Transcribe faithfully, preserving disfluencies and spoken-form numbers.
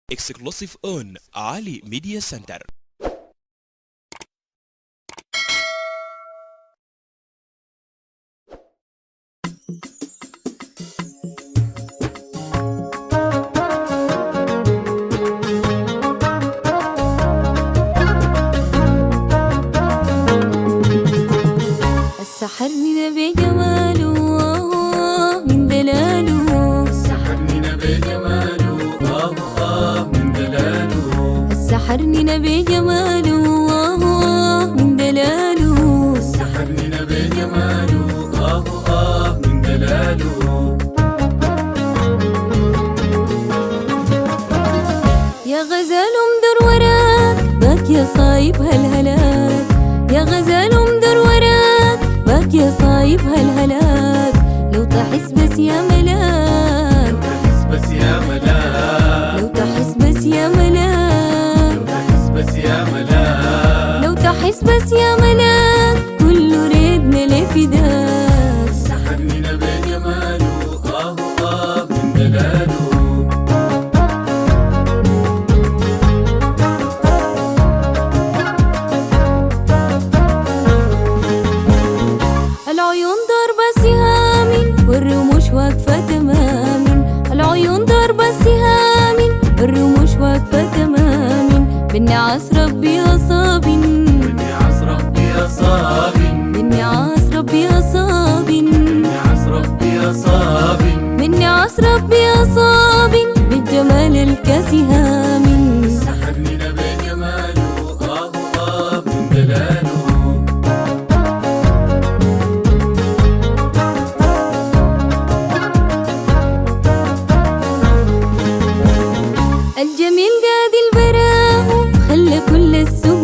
Exclusive on Ali Media Center. السحرني نبي جماله من دلاله، السحرني نبي جماله آه آه من دلاله، السحرني نبي جماله من دلاله، السحرني نبي جماله آه آه من دلاله. يا غزال امدر وراك باك يا صايب هالهلاك، يا غزال امدر وراك باك يا صايب هالهلاك، لو تحس بس يا ملاك، لو تحس بس يا ملاك، لو تحس بس يا ملاك، لو تحس بس يا ملاك، لو تحس بس يا ملاك، كله ريدنا لفداك. السحرني نبي جماله آه آه من دلاله. العيون ضربة سهام والرموش واقفة تمام، العيون ضربة سهام والرموش واقفة تمام، بالنعاس ربي أصاب، بالنعاس ربي أصاب، بالنعاس ربي أصاب، بالنعاس ربي أصاب، بالنعاس ربي أصاب، بالجمال الكسهام. السحرني نبي جماله آه آه من دلاله. الجميل قاد البراء خلى كل السوق